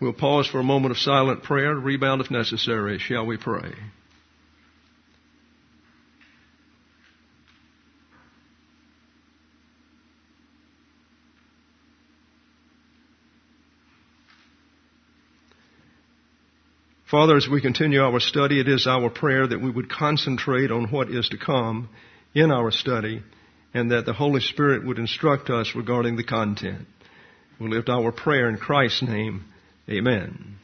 We'll pause for a moment of silent prayer, rebound if necessary. Shall we pray? Father, as we continue our study, it is our prayer that we would concentrate on what is to come in our study and that the Holy Spirit would instruct us regarding the content. We lift our prayer in Christ's name. Amen.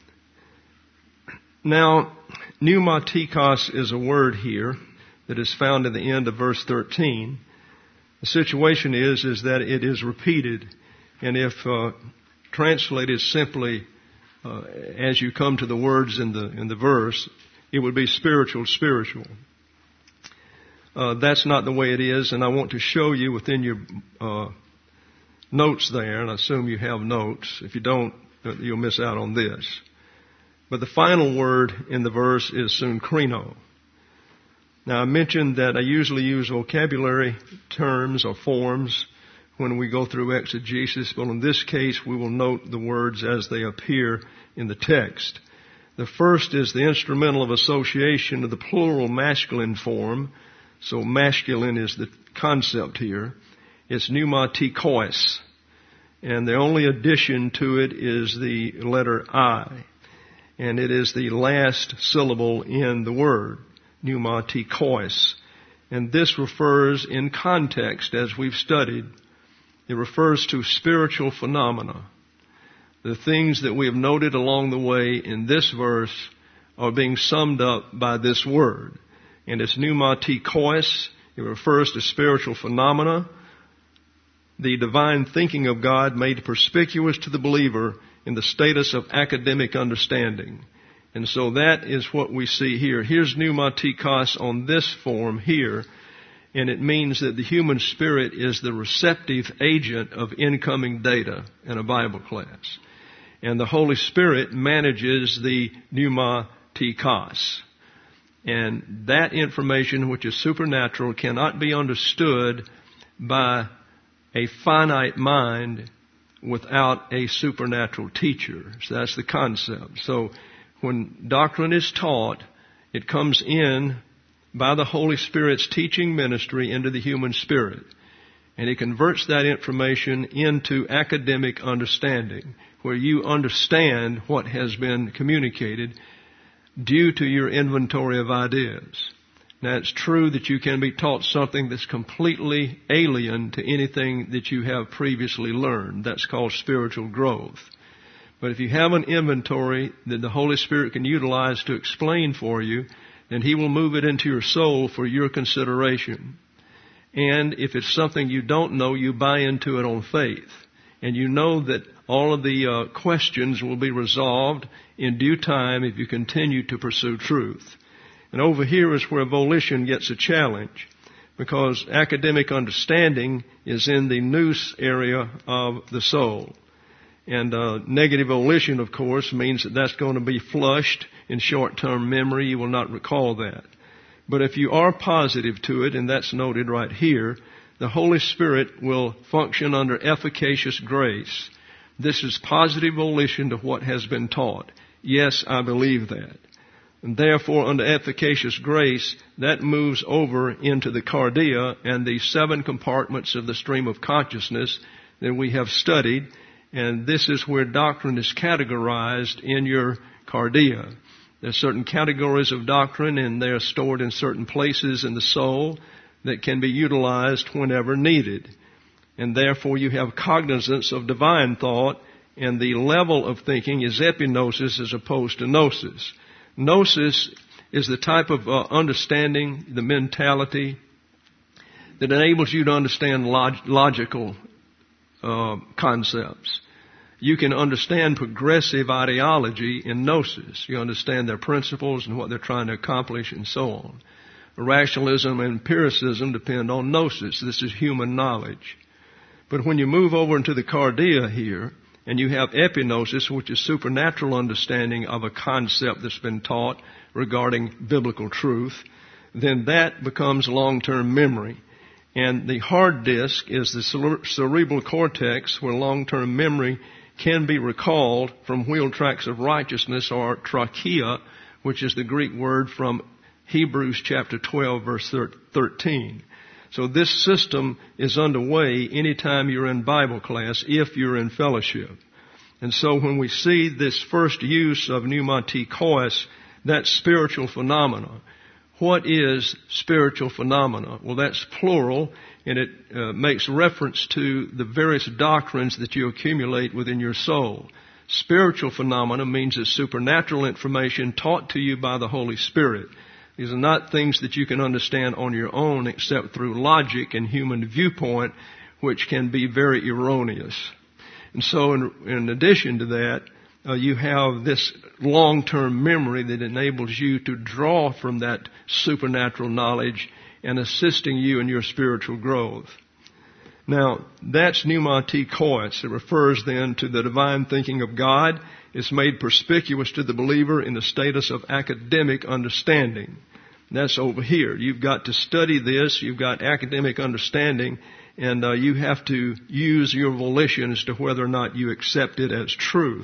Now, pneumatikos is a word here that is found in the end of verse 13. The situation is that it is repeated, and if translated simply as you come to the words in the verse, it would be spiritual. That's not the way it is, and I want to show you within your notes there, and I assume you have notes. If you don't, you'll miss out on this. But the final word in the verse is synkrino. Now, I mentioned that I usually use vocabulary terms or forms when we go through exegesis. Well, in this case, we will note the words as they appear in the text. The first is the instrumental of association of the plural masculine form. So masculine is the concept here. It's pneumatikos. And the only addition to it is the letter I. And it is the last syllable in the word, pneumatikos. And this refers in context, as we've studied, it refers to spiritual phenomena. The things that we have noted along the way in this verse are being summed up by this word. And it's pneumatikos. It refers to spiritual phenomena, the divine thinking of God made perspicuous to the believer in the status of academic understanding. And so that is what we see here. Here's pneumatikos on this form here. And it means that the human spirit is the receptive agent of incoming data in a Bible class. And the Holy Spirit manages the pneumatikos. And that information, which is supernatural, cannot be understood by a finite mind without a supernatural teacher. So that's the concept. So when doctrine is taught, it comes in by the Holy Spirit's teaching ministry into the human spirit. And He converts that information into academic understanding, where you understand what has been communicated due to your inventory of ideas. Now, it's true that you can be taught something that's completely alien to anything that you have previously learned. That's called spiritual growth. But if you have an inventory that the Holy Spirit can utilize to explain for you, then He will move it into your soul for your consideration. And if it's something you don't know, you buy into it on faith. And you know that all of the questions will be resolved in due time if you continue to pursue truth. And over here is where volition gets a challenge, because academic understanding is in the nous area of the soul. And negative volition, of course, means that that's going to be flushed in short-term memory. You will not recall that. But if you are positive to it, and that's noted right here, the Holy Spirit will function under efficacious grace. This is positive volition to what has been taught. Yes, I believe that. And therefore, under efficacious grace, that moves over into the cardia and the 7 compartments of the stream of consciousness that we have studied. And this is where doctrine is categorized in your cardia. There are certain categories of doctrine, and they are stored in certain places in the soul that can be utilized whenever needed. And therefore, you have cognizance of divine thought, and the level of thinking is epignosis as opposed to gnosis. Gnosis is the type of understanding, the mentality that enables you to understand logical concepts. You can understand progressive ideology in gnosis. You understand their principles and what they're trying to accomplish and so on. Rationalism and empiricism depend on gnosis. This is human knowledge. But when you move over into the cardia here, and you have epignosis, which is supernatural understanding of a concept that's been taught regarding biblical truth, then that becomes long-term memory. And the hard disk is the cerebral cortex, where long-term memory can be recalled from wheel tracks of righteousness, or trachea, which is the Greek word from Hebrews chapter 12, verse 13. So this system is underway anytime you're in Bible class, if you're in fellowship. And so when we see this first use of pneumatikos, that's spiritual phenomena. What is spiritual phenomena? Well, that's plural, and it makes reference to the various doctrines that you accumulate within your soul. Spiritual phenomena means it's supernatural information taught to you by the Holy Spirit. These are not things that you can understand on your own except through logic and human viewpoint, which can be very erroneous. And so in addition to that, you have this long-term memory that enables you to draw from that supernatural knowledge and assisting you in your spiritual growth. Now, that's pneumatikos. It refers then to the divine thinking of God. It's made perspicuous to the believer in the status of academic understanding. That's over here. You've got to study this. You've got academic understanding, and you have to use your volition as to whether or not you accept it as truth.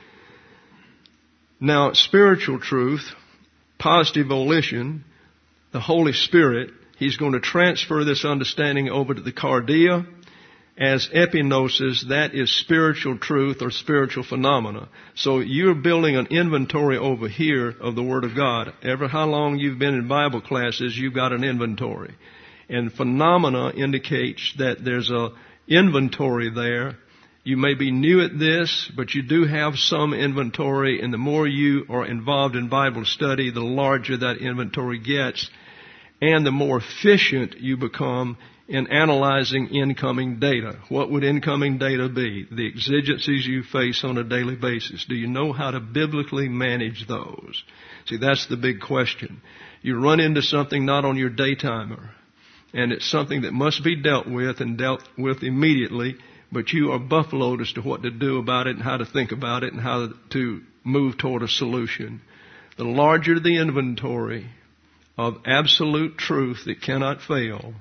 Now, spiritual truth, positive volition, the Holy Spirit, He's going to transfer this understanding over to the cardia. As epignosis, that is spiritual truth or spiritual phenomena. So you're building an inventory over here of the Word of God. Ever how long you've been in Bible classes, you've got an inventory. And phenomena indicates that there's a inventory there. You may be new at this, but you do have some inventory, and the more you are involved in Bible study, the larger that inventory gets, and the more efficient you become in analyzing incoming data. What would incoming data be? The exigencies you face on a daily basis. Do you know how to biblically manage those? See, that's the big question. You run into something not on your daytimer, and it's something that must be dealt with and dealt with immediately, but you are buffaloed as to what to do about it and how to think about it and how to move toward a solution. The larger the inventory of absolute truth that cannot fail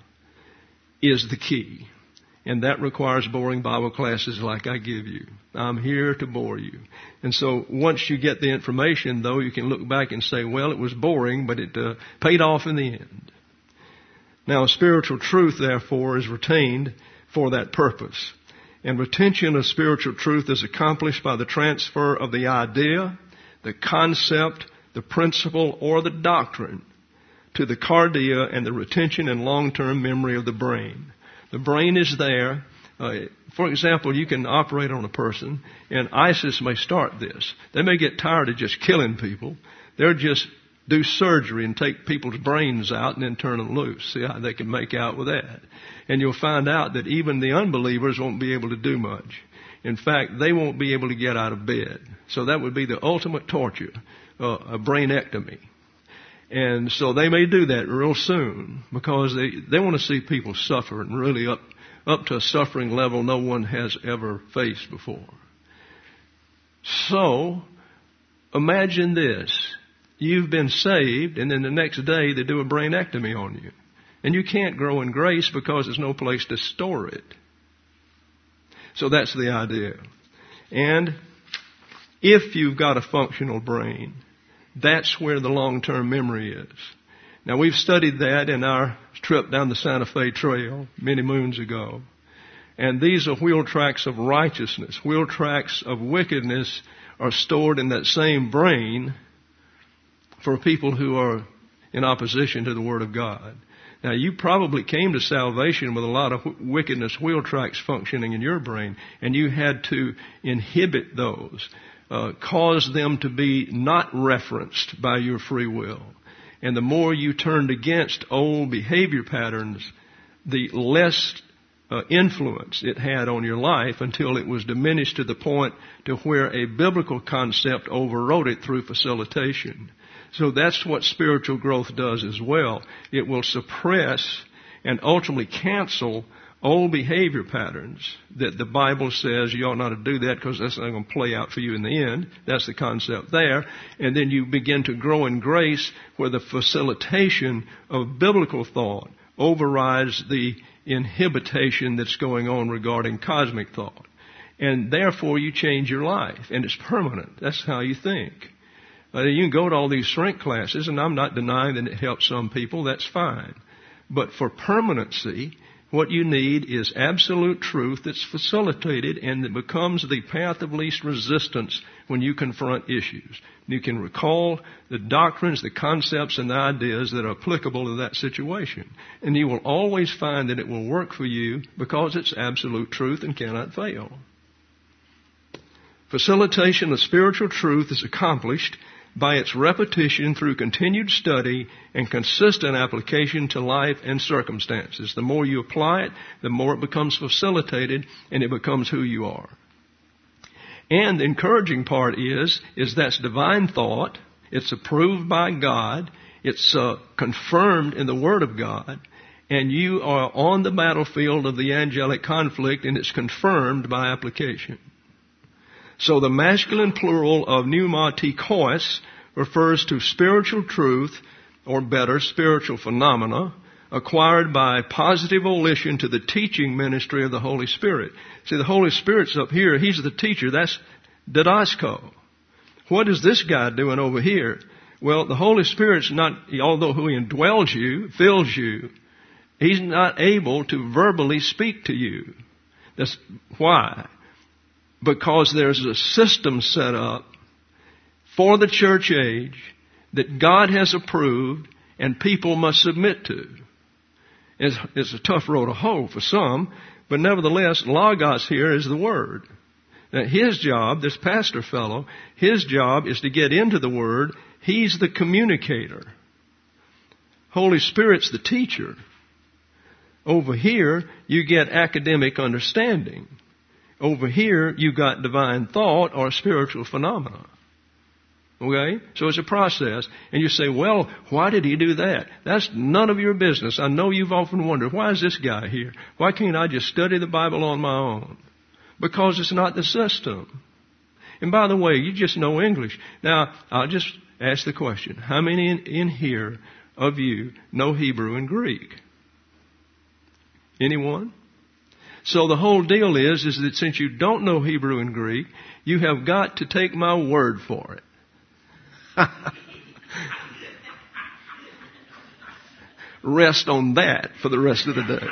is the key. And that requires boring Bible classes like I give you. I'm here to bore you. And so once you get the information, though, you can look back and say, well, it was boring, but it paid off in the end. Now, spiritual truth, therefore, is retained for that purpose. And retention of spiritual truth is accomplished by the transfer of the idea, the concept, the principle, or the doctrine to the cardia and the retention and long-term memory of the brain. The brain is there. For example, you can operate on a person, and ISIS may start this. They may get tired of just killing people. They'll just do surgery and take people's brains out and then turn them loose. See how they can make out with that. And you'll find out that even the unbelievers won't be able to do much. In fact, they won't be able to get out of bed. So that would be the ultimate torture, a brainectomy. And so they may do that real soon because they want to see people suffer and really up to a suffering level no one has ever faced before. So imagine this. You've been saved, and then the next day they do a brainectomy on you. And you can't grow in grace because there's no place to store it. So that's the idea. And if you've got a functional brain, that's where the long-term memory is. Now, we've studied that in our trip down the Santa Fe Trail many moons ago. And these are wheel tracks of righteousness. Wheel tracks of wickedness are stored in that same brain for people who are in opposition to the Word of God. Now, you probably came to salvation with a lot of wickedness wheel tracks functioning in your brain, and you had to inhibit those, cause them to be not referenced by your free will. And the more you turned against old behavior patterns, the less influence it had on your life until it was diminished to the point to where a biblical concept overrode it through facilitation. So that's what spiritual growth does as well. It will suppress and ultimately cancel old behavior patterns that the Bible says you ought not to do that because that's not going to play out for you in the end. That's the concept there. And then you begin to grow in grace where the facilitation of biblical thought overrides the inhibition that's going on regarding cosmic thought. And therefore you change your life. And it's permanent. That's how you think. You can go to all these shrink classes, and I'm not denying that it helps some people. That's fine. But for permanency, what you need is absolute truth that's facilitated and that becomes the path of least resistance when you confront issues. You can recall the doctrines, the concepts, and the ideas that are applicable to that situation. And you will always find that it will work for you because it's absolute truth and cannot fail. Facilitation of spiritual truth is accomplished by its repetition through continued study and consistent application to life and circumstances. The more you apply it, the more it becomes facilitated and it becomes who you are. And the encouraging part is that's divine thought. It's approved by God. It's confirmed in the Word of God. And you are on the battlefield of the angelic conflict, and it's confirmed by application. So the masculine plural of pneumatikos refers to spiritual truth, or better, spiritual phenomena, acquired by positive volition to the teaching ministry of the Holy Spirit. See, the Holy Spirit's up here. He's the teacher. That's didasko. What is this guy doing over here? Well, the Holy Spirit's not, although He indwells you, fills you, He's not able to verbally speak to you. That's why. Because there's a system set up for the church age that God has approved and people must submit to. It's a tough road to hoe for some, but nevertheless, Logos here is the Word. Now, his job, this pastor fellow, his job is to get into the Word. He's the communicator. Holy Spirit's the teacher. Over here, you get academic understanding. Over here, you got divine thought or spiritual phenomena. Okay? So it's a process. And you say, well, why did he do that? That's none of your business. I know you've often wondered, why is this guy here? Why can't I just study the Bible on my own? Because it's not the system. And by the way, you just know English. Now, I'll just ask the question. How many in here of you know Hebrew and Greek? Anyone? So the whole deal is that since you don't know Hebrew and Greek, you have got to take my word for it. Rest on that for the rest of the day.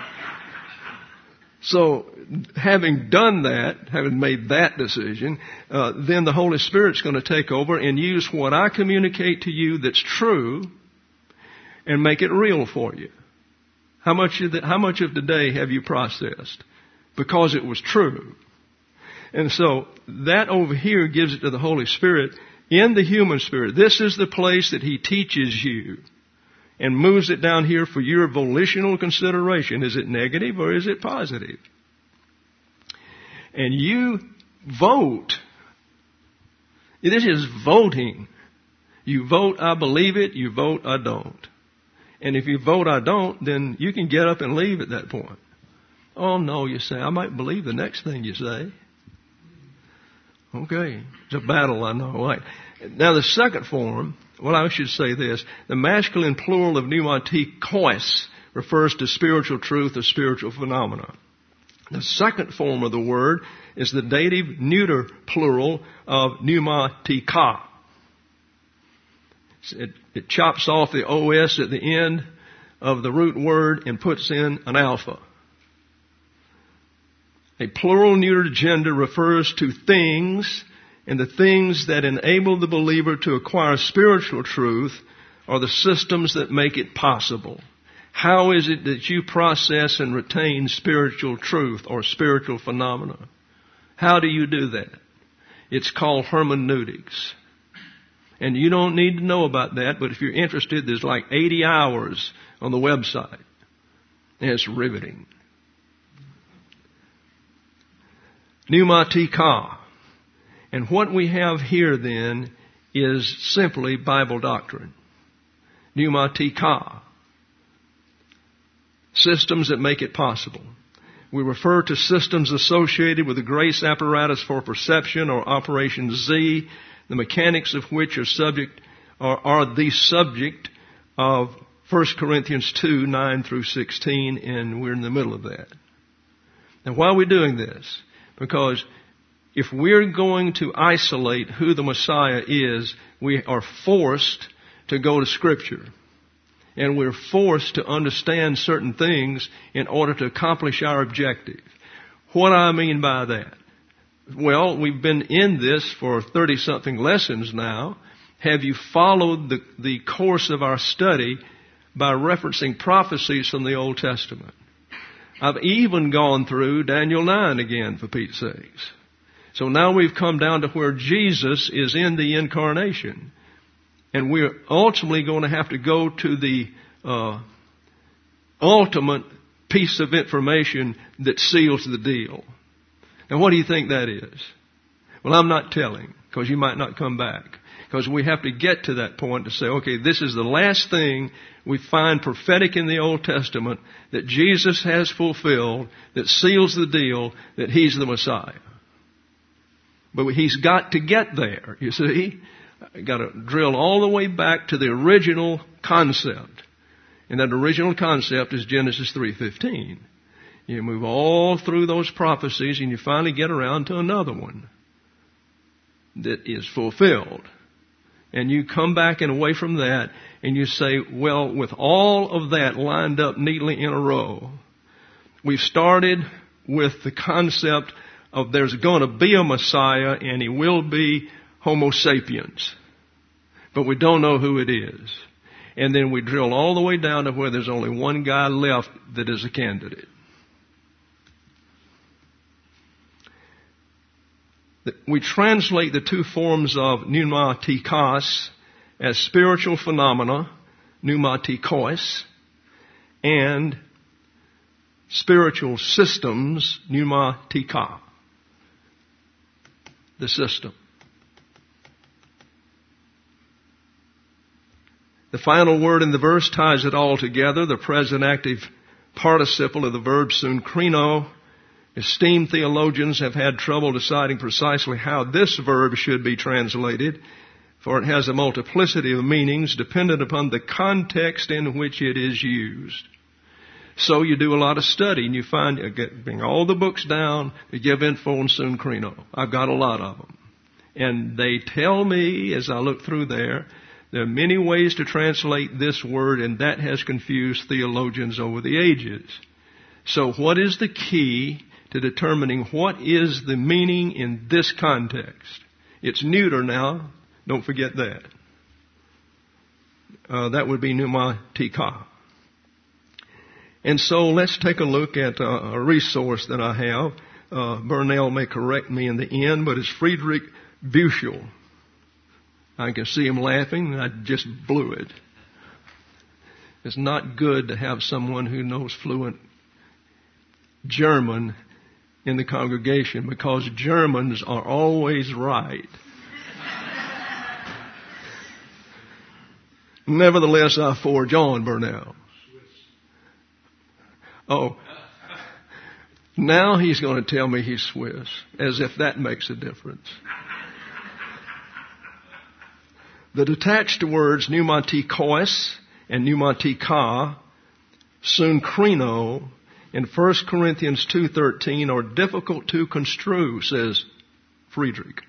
So having done that, having made that decision, then the Holy Spirit's going to take over and use what I communicate to you that's true and make it real for you. How much of today have you processed? Because it was true. And so that over here gives it to the Holy Spirit in the human spirit. This is the place that He teaches you and moves it down here for your volitional consideration. Is it negative or is it positive? And you vote. This is voting. You vote, I believe it. You vote, I don't. And if you vote, I don't, then you can get up and leave at that point. Oh, no, you say, I might believe the next thing you say. Okay. It's a battle, I know. Right. Now, the second form, well, I should say this. The masculine plural of pneumatikos refers to spiritual truth or spiritual phenomena. The second form of the word is the dative neuter plural of pneumatika. It chops off the OS at the end of the root word and puts in an alpha. A plural neuter gender refers to things, and the things that enable the believer to acquire spiritual truth are the systems that make it possible. How is it that you process and retain spiritual truth or spiritual phenomena? How do you do that? It's called hermeneutics. And you don't need to know about that, but if you're interested, there's like 80 hours on the website. And it's riveting. Pneumatika. And what we have here then is simply Bible doctrine. Pneumatika. Systems that make it possible. We refer to systems associated with the grace apparatus for perception or Operation Z, the mechanics of which are the subject of 1 Corinthians 2, 9 through 16, and we're in the middle of that. Now, why are we doing this? Because if we're going to isolate who the Messiah is, we are forced to go to Scripture. And we're forced to understand certain things in order to accomplish our objective. What do I mean by that? Well, we've been in this for 30-something lessons now. Have you followed the course of our study by referencing prophecies from the Old Testament? I've even gone through Daniel 9 again, for Pete's sakes. So now we've come down to where Jesus is in the incarnation. And we're ultimately going to have to go to the ultimate piece of information that seals the deal. Now, what do you think that is? Well, I'm not telling, because you might not come back. Because we have to get to that point to say, okay, this is the last thing we find prophetic in the Old Testament that Jesus has fulfilled, that seals the deal, that He's the Messiah. But He's got to get there, you see. Got to drill all the way back to the original concept. And that original concept is Genesis 3:15. You move all through those prophecies and you finally get around to another one that is fulfilled. And you come back and away from that and you say, well, with all of that lined up neatly in a row, we've started with the concept of there's going to be a Messiah and He will be Homo sapiens. But we don't know who it is. And then we drill all the way down to where there's only one guy left that is a candidate. We translate the two forms of pneumatikos as spiritual phenomena, pneumatikos, and spiritual systems, pneumatika, the system. The final word in the verse ties it all together. The present active participle of the verb sunkrino. Esteemed theologians have had trouble deciding precisely how this verb should be translated, for it has a multiplicity of meanings dependent upon the context in which it is used. So you do a lot of study and you find, bring all the books down to give info on sunkrino. I've got a lot of them. And they tell me, as I look through there are many ways to translate this word, and that has confused theologians over the ages. So what is the key to determining what is the meaning in this context? It's neuter now. Don't forget that. That would be pneumatika. And so let's take a look at a resource that I have. Burnell may correct me in the end, but it's Friedrich Buechel. I can see him laughing, and I just blew it. It's not good to have someone who knows fluent German in the congregation, because Germans are always right. Nevertheless, I forge on, Burnell. Oh, now he's going to tell me he's Swiss, as if that makes a difference. The detached words pneumatikos and pneumatika, sunkrino, in 1 Corinthians 2:13 are difficult to construe, says Friedrich.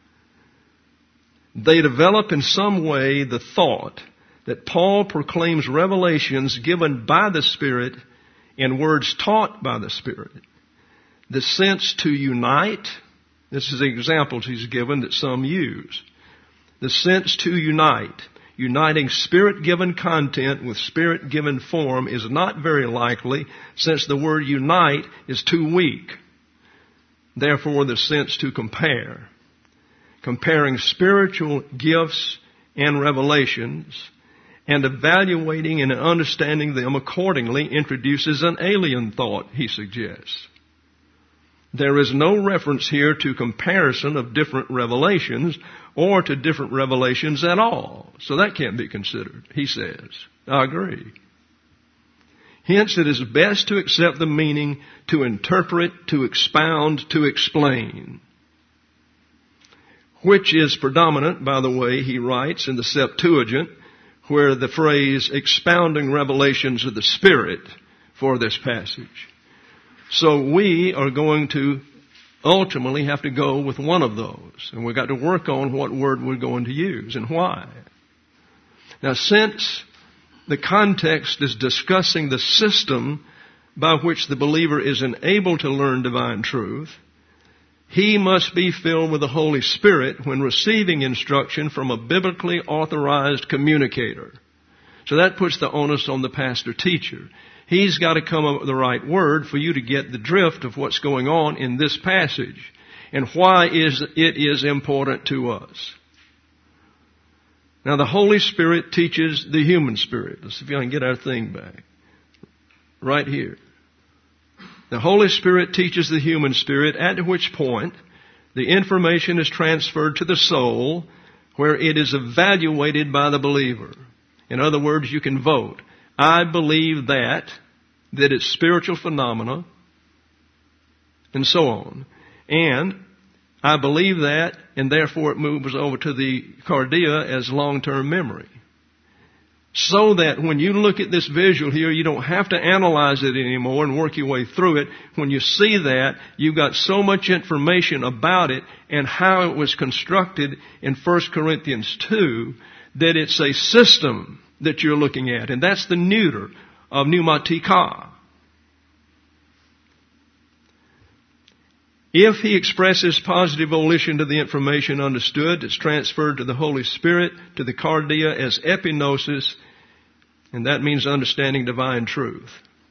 They develop in some way the thought that Paul proclaims revelations given by the Spirit and words taught by the Spirit. The sense to unite, this is the examples he's given that some use. The sense to unite, uniting Spirit-given content with Spirit-given form is not very likely, since the word unite is too weak. Therefore, the sense to compare. Comparing spiritual gifts and revelations and evaluating and understanding them accordingly introduces an alien thought, he suggests. There is no reference here to comparison of different revelations or to different revelations at all. So that can't be considered, he says. I agree. Hence, it is best to accept the meaning to interpret, to expound, to explain, which is predominant, by the way, he writes in the Septuagint, where the phrase expounding revelations of the Spirit for this passage. So we are going to ultimately have to go with one of those. And we've got to work on what word we're going to use and why. Now, since the context is discussing the system by which the believer is enabled to learn divine truth, he must be filled with the Holy Spirit when receiving instruction from a biblically authorized communicator. So that puts the onus on the pastor-teacher. He's got to come up with the right word for you to get the drift of what's going on in this passage and why it is important to us. Now, the Holy Spirit teaches the human spirit. Let's see if I can get our thing back. Right here. The Holy Spirit teaches the human spirit, at which point the information is transferred to the soul, where it is evaluated by the believer. In other words, you can vote. I believe that it's spiritual phenomena, and so on. And I believe that, and therefore it moves over to the cardia as long-term memory. So that when you look at this visual here, you don't have to analyze it anymore and work your way through it. When you see that, you've got so much information about it and how it was constructed in 1 Corinthians 2 that it's a system that you're looking at. And that's the neuter of pneumatika. If he expresses positive volition to the information understood, it's transferred to the Holy Spirit, to the cardia as epignosis, and that means understanding divine truth.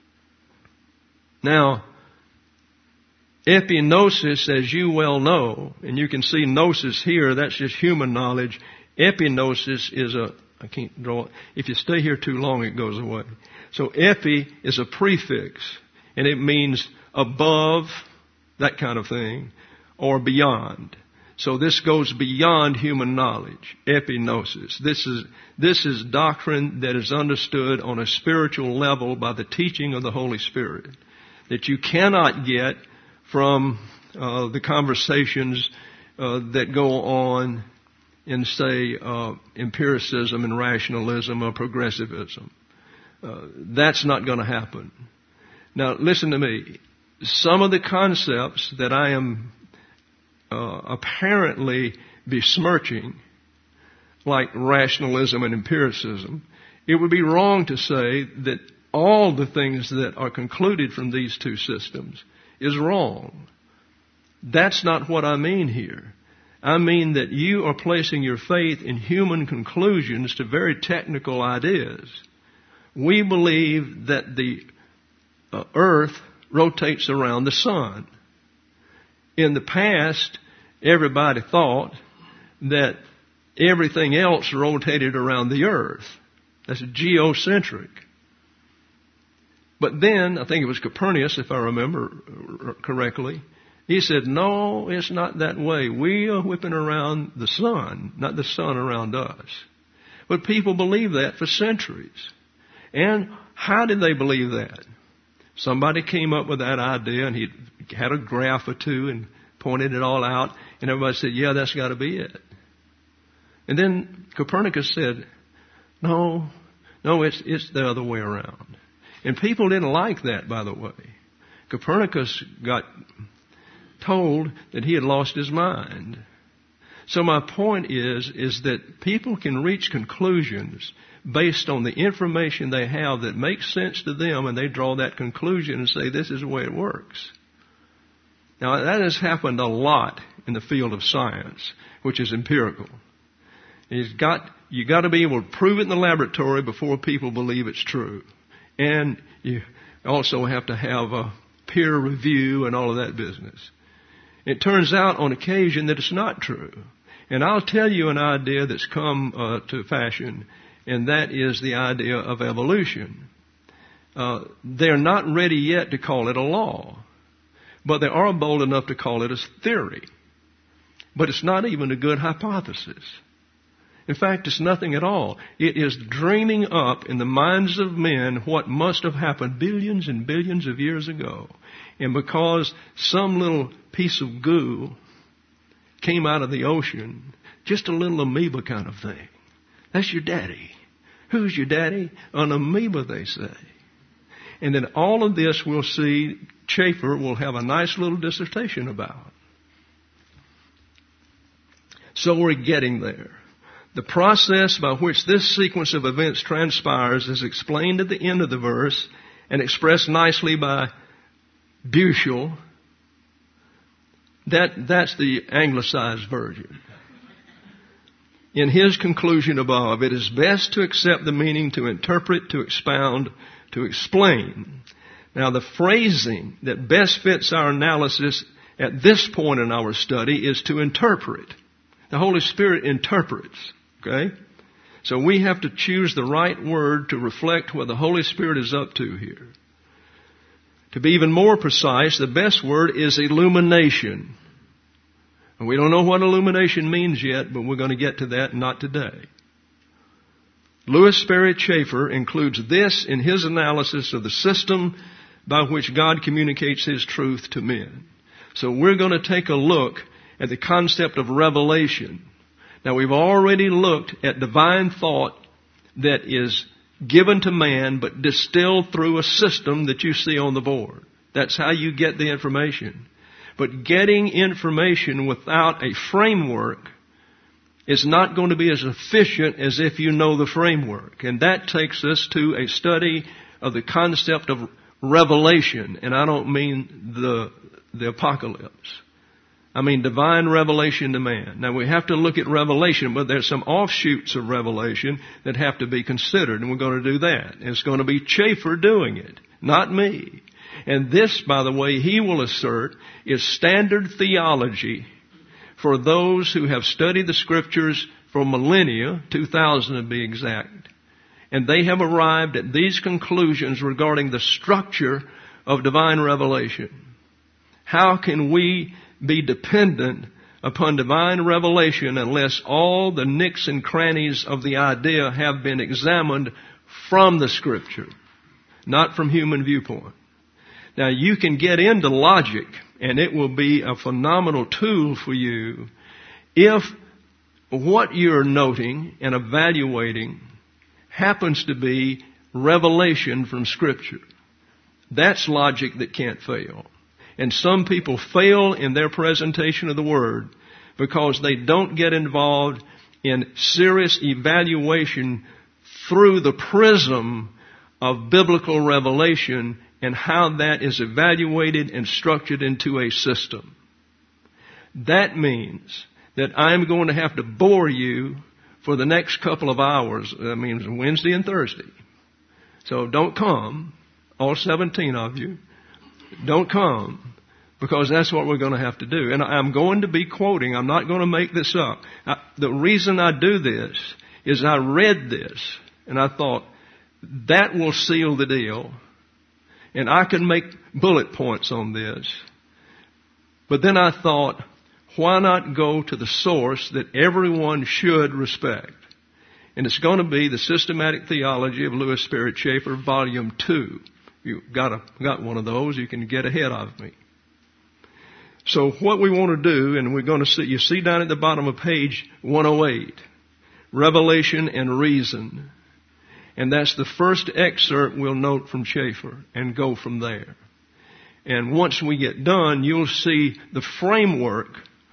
Now, epignosis, as you well know, and you can see gnosis here, that's just human knowledge. Epignosis is I can't draw it. If you stay here too long, it goes away. So epi is a prefix, and it means above, that kind of thing, or beyond. So this goes beyond human knowledge, epignosis. This is doctrine that is understood on a spiritual level by the teaching of the Holy Spirit, that you cannot get from the conversations that go on in, say, empiricism and rationalism or progressivism. That's not going to happen. Now, listen to me. Some of the concepts that I am apparently besmirching, like rationalism and empiricism, it would be wrong to say that all the things that are concluded from these two systems is wrong. That's not what I mean here. I mean that you are placing your faith in human conclusions to very technical ideas. We believe that the earth rotates around the sun. In the past, everybody thought that everything else rotated around the earth. That's geocentric. But then, I think it was Copernicus, if I remember correctly, he said, no, it's not that way. We are whipping around the sun, not the sun around us. But people believe that for centuries. And how did they believe that? Somebody came up with that idea, and he had a graph or two and pointed it all out, and everybody said, yeah, that's got to be it. And then Copernicus said, no, it's the other way around. And people didn't like that, by the way. Copernicus got told that he had lost his mind. So my point is that people can reach conclusions based on the information they have that makes sense to them, and they draw that conclusion and say, this is the way it works. Now, that has happened a lot in the field of science, which is empirical. You got to be able to prove it in the laboratory before people believe it's true. And you also have to have a peer review and all of that business. It turns out on occasion that it's not true. And I'll tell you an idea that's come to fashion, and that is the idea of evolution. They're not ready yet to call it a law, but they are bold enough to call it a theory. But it's not even a good hypothesis. In fact, it's nothing at all. It is dreaming up in the minds of men what must have happened billions and billions of years ago. And because some little piece of goo came out of the ocean, just a little amoeba kind of thing. That's your daddy. Who's your daddy? An amoeba, they say. And then all of this we'll see Schaeffer will have a nice little dissertation about. So we're getting there. The process by which this sequence of events transpires is explained at the end of the verse and expressed nicely by Bushel. That's the anglicized version. In his conclusion above, it is best to accept the meaning, to interpret, to expound, to explain. Now, the phrasing that best fits our analysis at this point in our study is to interpret. The Holy Spirit interprets, okay? So we have to choose the right word to reflect what the Holy Spirit is up to here. To be even more precise, the best word is illumination. And we don't know what illumination means yet, but we're going to get to that not today. Louis Sperry Chafer includes this in his analysis of the system by which God communicates His truth to men. So we're going to take a look at the concept of revelation. Now, we've already looked at divine thought that is given to man but distilled through a system that you see on the board. That's how you get the information. But getting information without a framework is not going to be as efficient as if you know the framework. And that takes us to a study of the concept of revelation. And I don't mean the apocalypse. I mean divine revelation to man. Now we have to look at revelation, but there's some offshoots of revelation that have to be considered, and we're going to do that. It's going to be Chafer doing it, not me. And this, by the way, he will assert, is standard theology for those who have studied the Scriptures for millennia, 2,000 to be exact. And they have arrived at these conclusions regarding the structure of divine revelation. How can we be dependent upon divine revelation unless all the nicks and crannies of the idea have been examined from the Scripture, not from human viewpoint? Now, you can get into logic, and it will be a phenomenal tool for you if what you're noting and evaluating happens to be revelation from Scripture. That's logic that can't fail. And some people fail in their presentation of the Word because they don't get involved in serious evaluation through the prism of biblical revelation and how that is evaluated and structured into a system. That means that I'm going to have to bore you for the next couple of hours. That means Wednesday and Thursday. So don't come, all 17 of you. Don't come, because that's what we're going to have to do. And I'm going to be quoting. I'm not going to make this up. The reason I do this is I read this, and I thought, that will seal the deal. And I can make bullet points on this. But then I thought, why not go to the source that everyone should respect? And it's going to be the Systematic Theology of Louis Sperry Chafer, Volume 2. You got one of those, you can get ahead of me. So what we want to do, and we're going to see, you see down at the bottom of page 108, Revelation and Reason. And that's the first excerpt we'll note from Chafer and go from there. And once we get done, you'll see the framework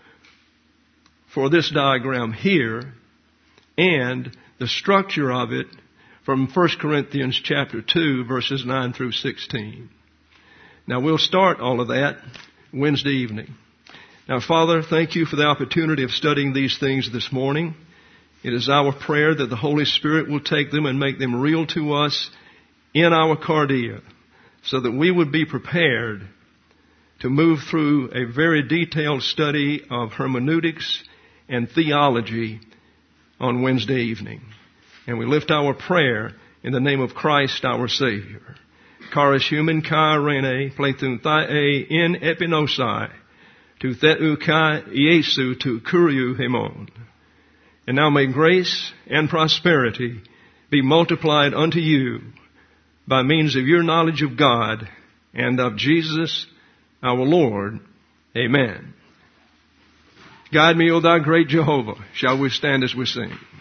for this diagram here and the structure of it from 1 Corinthians chapter 2, verses 9 through 16. Now, we'll start all of that Wednesday evening. Now, Father, thank you for the opportunity of studying these things this morning. It is our prayer that the Holy Spirit will take them and make them real to us in our cardia, so that we would be prepared to move through a very detailed study of hermeneutics and theology on Wednesday evening. And we lift our prayer in the name of Christ our Savior. Charis human kai rene plethun thae in epinosai tu theu kai Iesu tu kuriu hemon. And now may grace and prosperity be multiplied unto you by means of your knowledge of God and of Jesus our Lord. Amen. Guide me, O thou great Jehovah. Shall we stand as we sing?